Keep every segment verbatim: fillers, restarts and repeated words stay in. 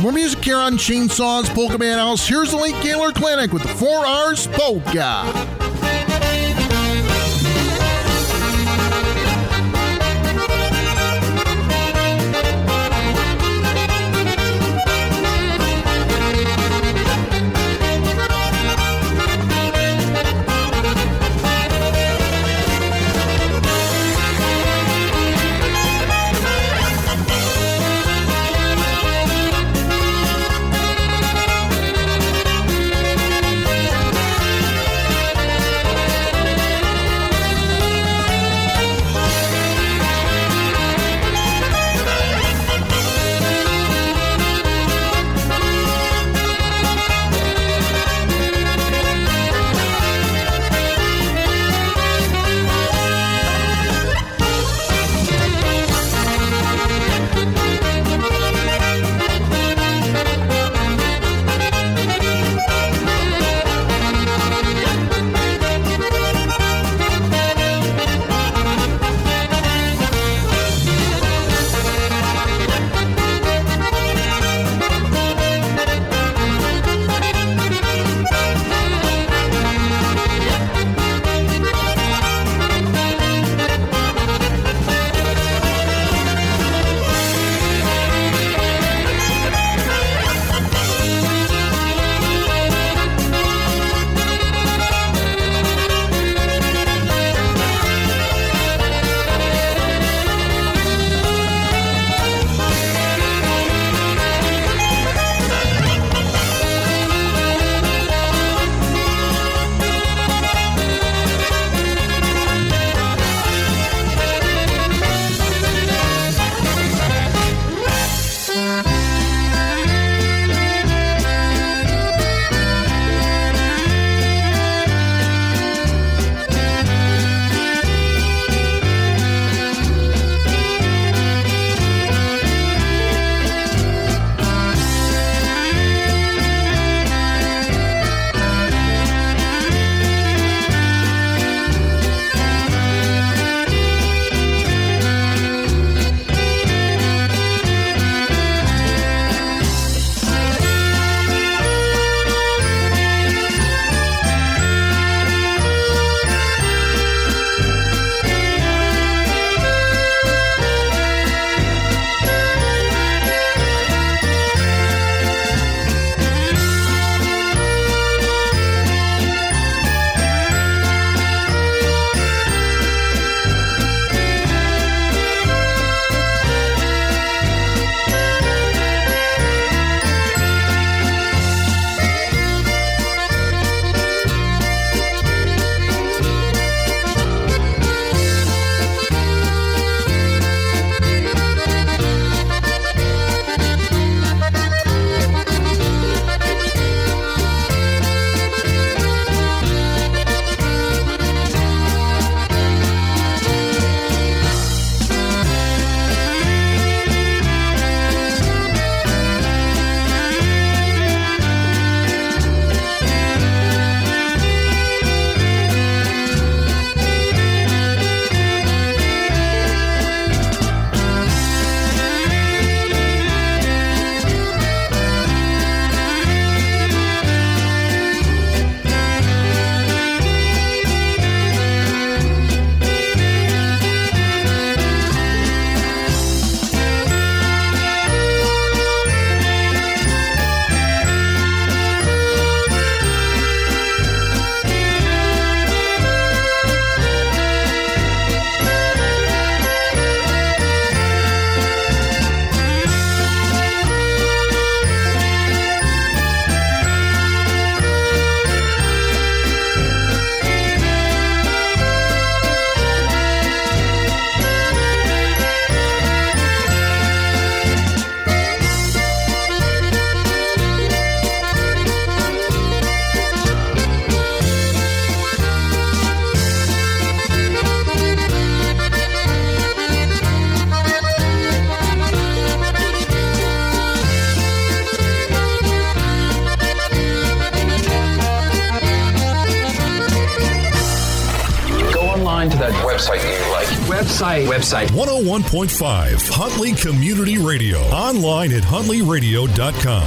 More music here on Chainsaw's Polka Man House. Here's the Lake Gaylor Clinic with the four R's Polka. website you like. website. Website. one oh one point five Huntley Community Radio. Online at huntley radio dot com.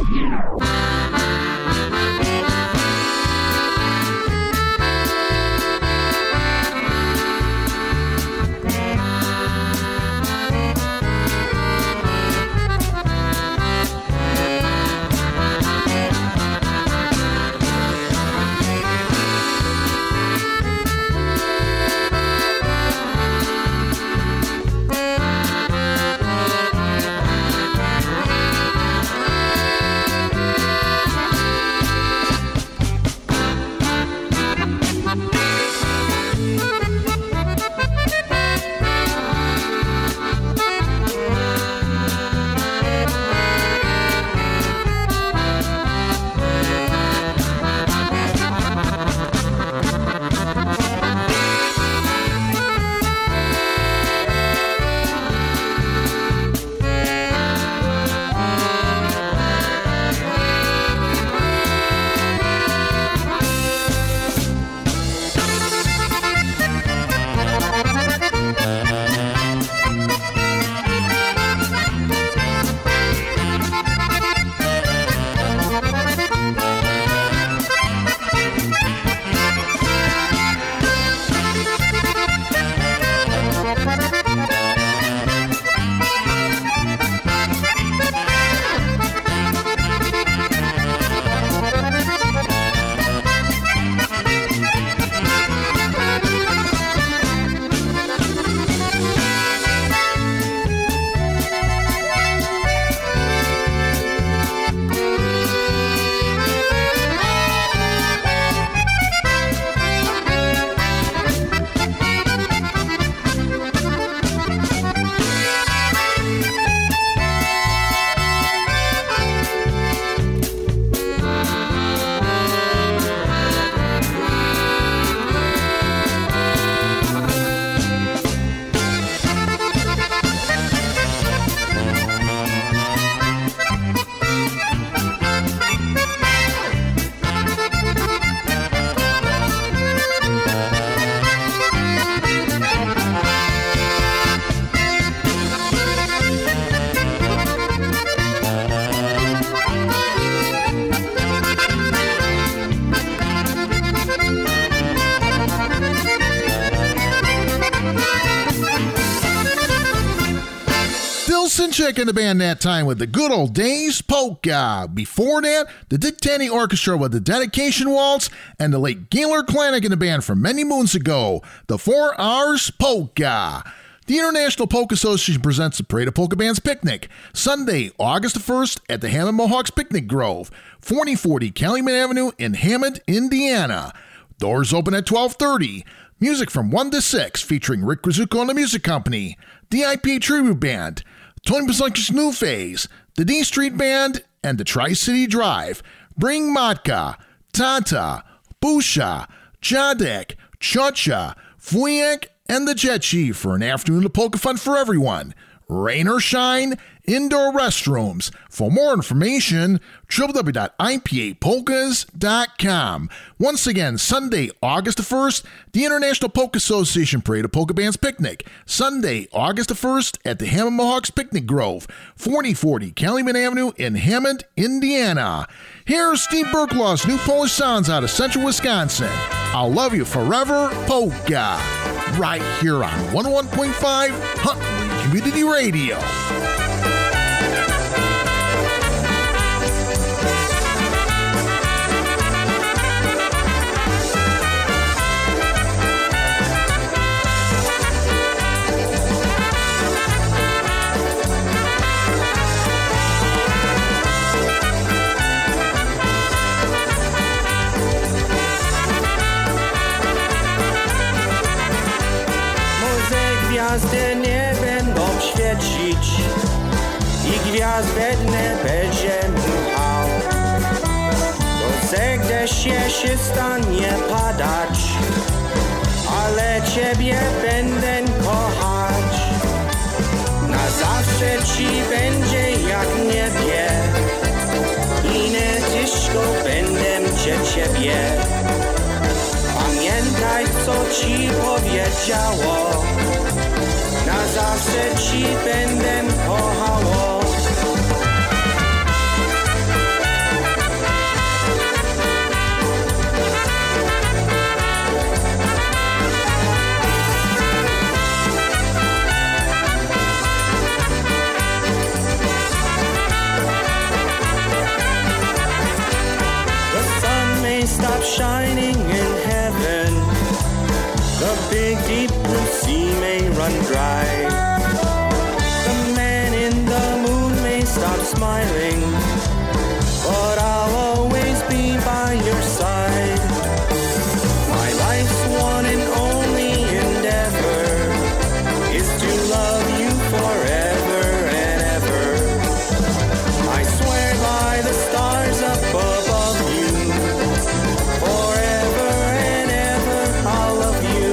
Chick in the band that time with the Good Old Days Polka. Before that, the Dick Tanny Orchestra with the Dedication Waltz, and the late Gaylor Clanic in the band from many moons ago, the Four Hours Polka. The International Polka Association presents the Parade of Polka Bands Picnic, Sunday, August the first at the Hammond Mohawks Picnic Grove, forty forty Calumet Avenue in Hammond, Indiana. Doors open at twelve thirty. Music from one to six, featuring Rick Krizuko and the Music Company, D I P Tribute Band, Tony Pazunk's New Phase, the D Street Band, and the Tri-City Drive. Bring Matka, Tata, Busha, Jadek, Chocha, Vujek, and the Jet Chief for an afternoon of polka fun for everyone. Rain or shine, indoor restrooms. For more information, w w w dot i p a polkas dot com. Once again, Sunday, August the first, the International Polka Association Parade of Polka Bands Picnic. Sunday, August the first at the Hammond Mohawks Picnic Grove, forty forty Calumet Avenue in Hammond, Indiana. Here's Steve Berklaw's new Polish sounds out of central Wisconsin. I'll love you forever, polka. Right here on one oh one point five Huntley Community Radio. Gwiazdy nie będą świecić i gwiazd bedne będzie muchał. To zegde się się stanie padać, ale ciebie będę kochać. Na zawsze ci będzie jak niebie i nie ciężko będę cię ciebie. Pamiętaj co ci powiedziało zawsze ci będę kochało. Stop shining in heaven. The big deep blue sea may run dry. The man in the moon may stop smiling, but I'll always be by your side. My life's one and only endeavor is to love you forever and ever. I swear by the stars up above you, forever and ever I'll love you.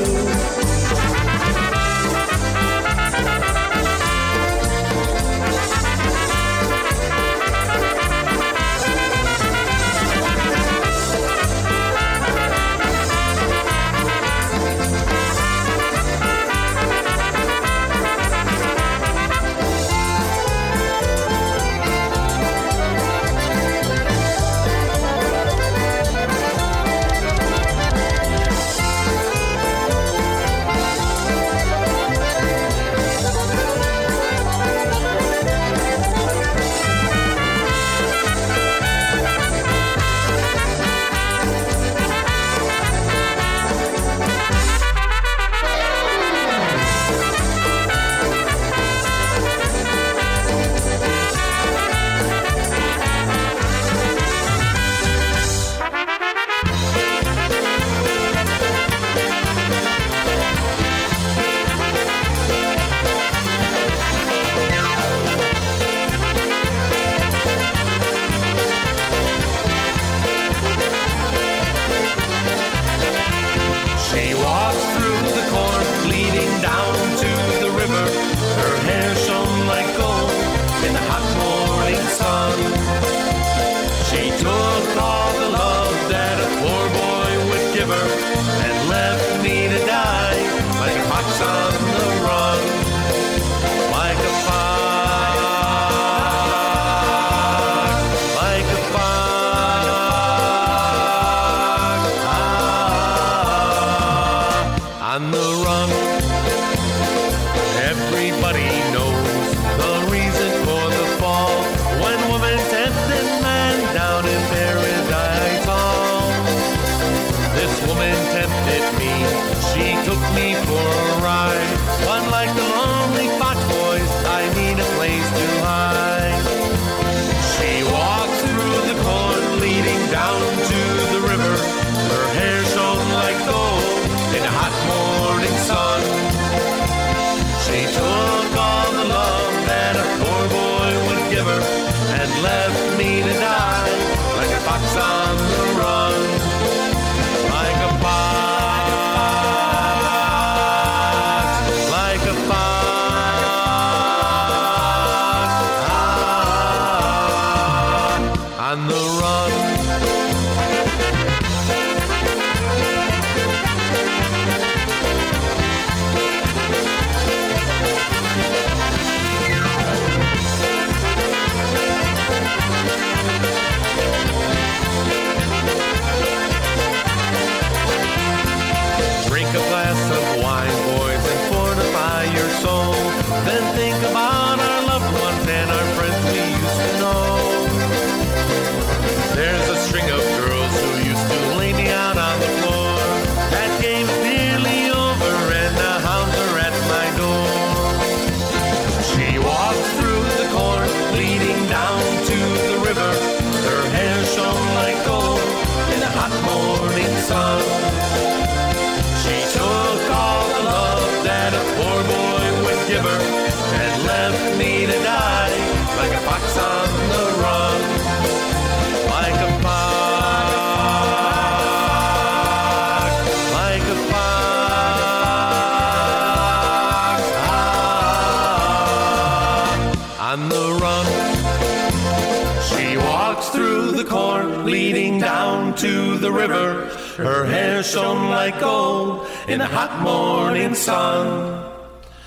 leading down to the river. Her hair shone like gold in the hot morning sun.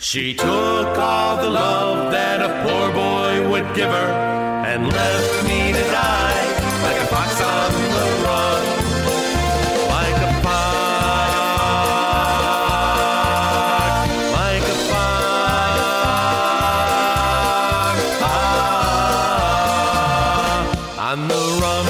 She took all the love that a poor boy would give her and left me to die like a fox on the run, like a fox, like a fox, ah, on the run.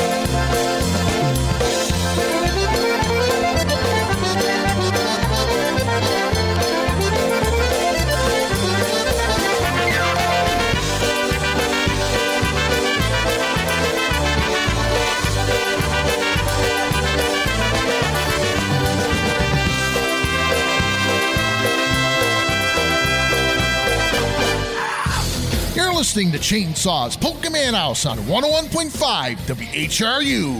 Listening to Chainsaws Polka Man House on one oh one point five W H R U.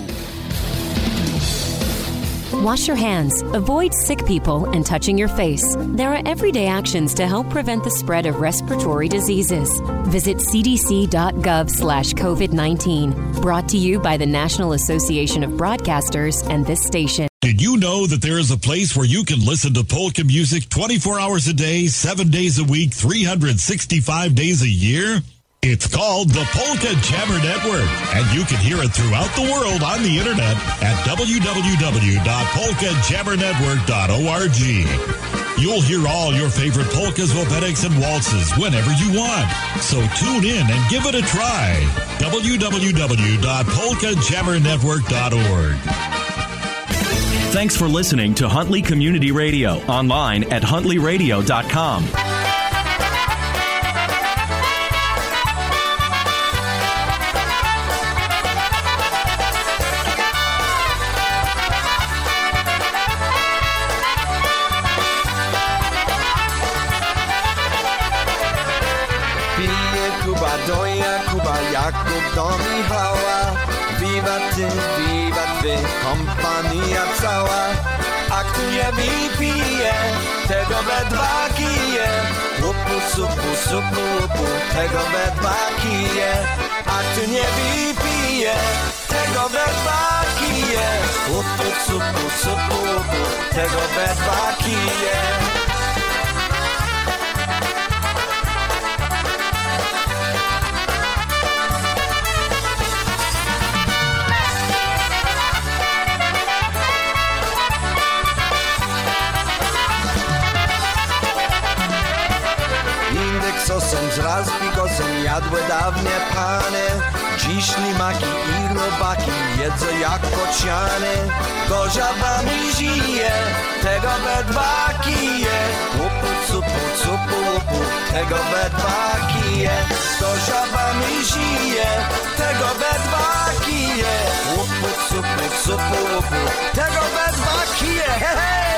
Wash your hands, avoid sick people, and touching your face. There are everyday actions to help prevent the spread of respiratory diseases. Visit c d c dot gov slash covid nineteen. Brought to you by the National Association of Broadcasters and this station. Did you know that there is a place where you can listen to polka music twenty-four hours a day, seven days a week, three hundred sixty-five days a year? It's called the Polka Jammer Network, and you can hear it throughout the world on the internet at w w w dot polka jammer network dot org. You'll hear all your favorite polkas, wobetiks, and waltzes whenever you want. So tune in and give it a try. w w w dot polka jammer network dot org. Thanks for listening to Huntley Community Radio, online at huntley radio dot com. Doja Kuba Jakub do Michała, wiwat ty, wiwat wy, kompania cała. A kto nie wypije, tego we dwa kije. Łupu, supu, supu, łupu, tego we dwa kije. A kto nie wypije, tego we dwa kije. Łupu, supu, supu, łupu, tego we dwa kije. Sosem z raz bigosem jadły dawne pany. Dziś limaki i robaki jedzą jak kociany. To żabami żyje, tego we dwa kije. Łupu, cupu, cupu, łupu, tego we dwa kije. To żabami żyje, tego we dwa kije. Łupu, cupu, cupu, łupu, tego we dwa kije. Hej, hej!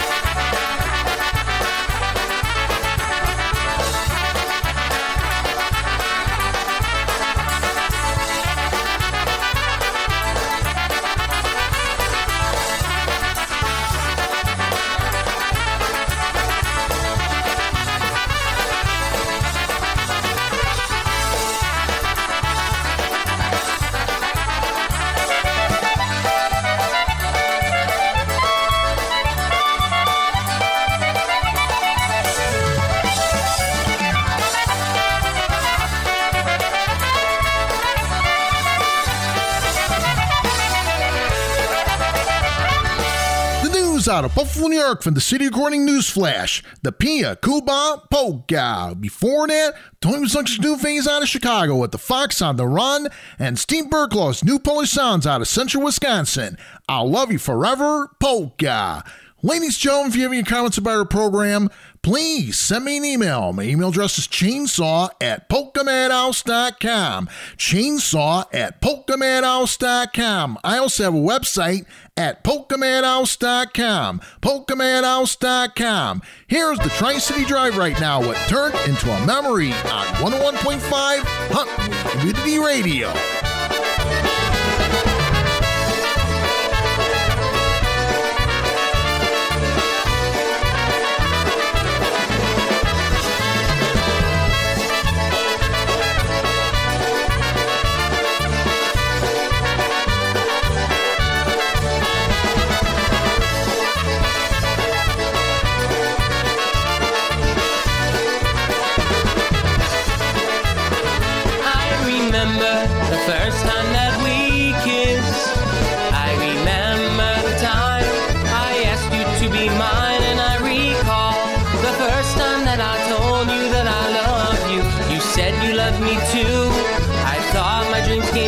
Out of Buffalo, New York from the City Recording News Flash, the Pia Kuba Polka. Before that, Tony Mazunk's new phase out of Chicago with the Fox on the Run, and Steve Berklaw's new Polish sounds out of Central Wisconsin. I'll Love You Forever Polka. Ladies and gentlemen, if you have any comments about our program, please send me an email. My email address is chainsaw at polka madhouse dot com. Chainsaw at polka madhouse dot com. I also have a website at polka madhouse dot com. polka madhouse dot com. Here's the Tri-City Drive right now, what turned into a memory on one oh one point five Huntley Community Radio.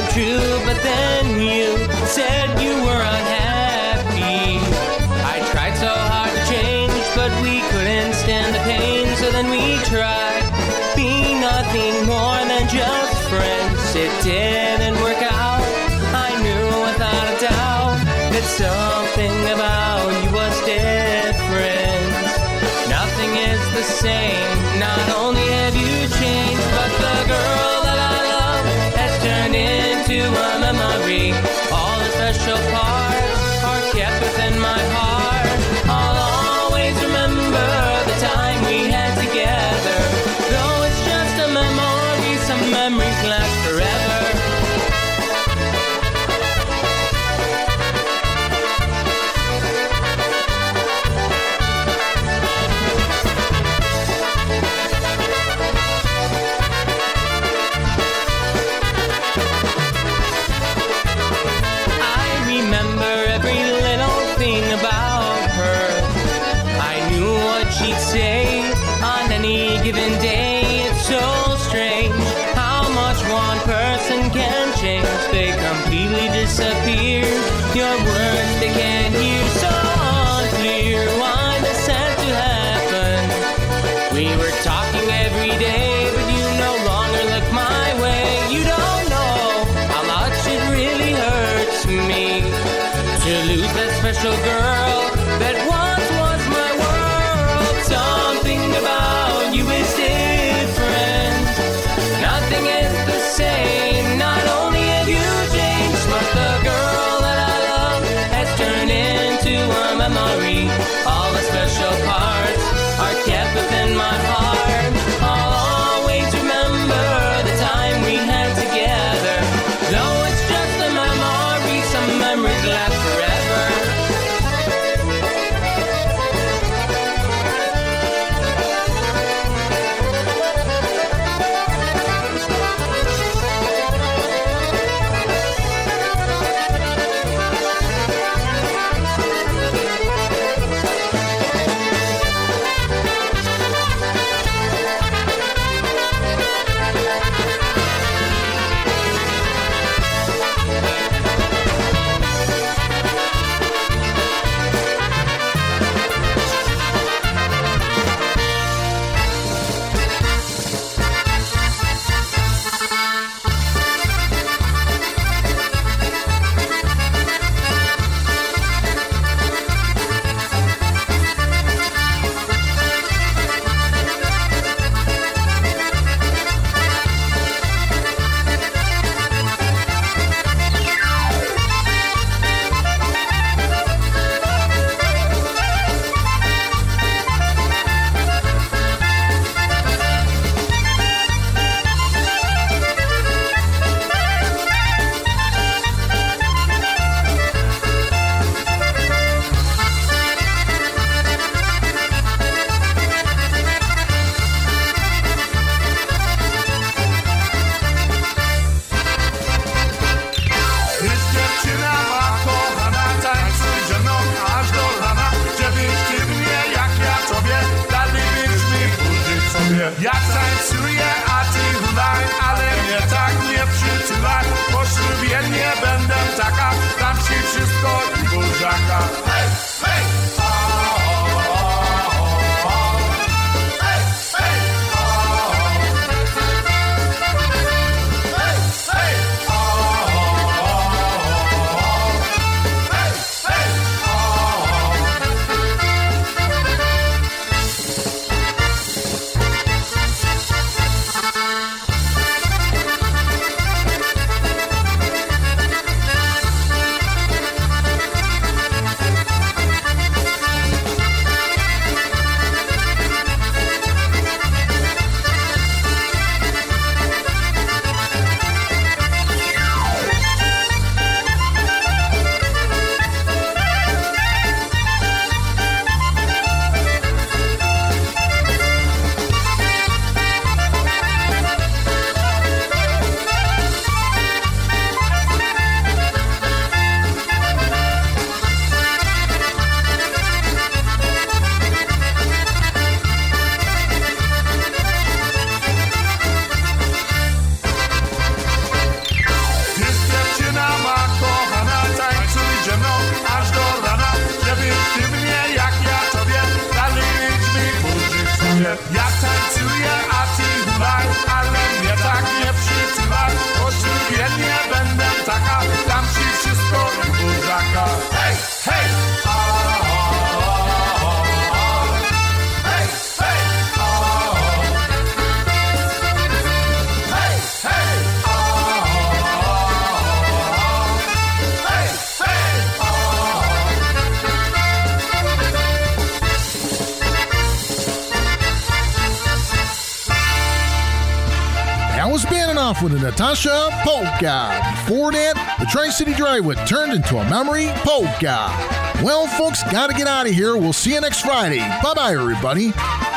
came true, but then you said you were unhappy. I tried so hard to change, but we couldn't stand the pain, so then we tried being nothing more than just friends. It didn't work out. I knew without a doubt that something about you was different. Nothing is the same. Not only have you changed, but the girl that I love has turned into a memory. All the special parts are kept within my heart. I'll always remember the time we had together. Though it's just a memory, some memories last forever. Given day, it's so strange how much one person can change. They completely disappear. Your words they can't hear, so unclear why this had to happen. We were talking every day, but you no longer look my way. You don't know how much it really hurts me to lose that special girl that once was my world. Something about you is different. Nothing is the same. Not only have you changed, but the girl that I love has turned into a memory. All the special parts are kept within my heart. I'll always remember the time we had together. Though it's just a memory, some memories last forever. Jak tańcuję, a ty hulaj, ale mnie tak nie przytulaj. Po ślubie nie będę taka, dam ci wszystko i burzaka. Hej, hej! polka. Hey, hey, ah, ah, ah, ah. Hey, hey, ah, hey, hey, ah, hey, hey, That was Banding Off with the Natasha Polka. Before that, the Tri-City Drive would turned into a memory polka. Well, folks, gotta get out of here. We'll see you next Friday. Bye-bye, everybody.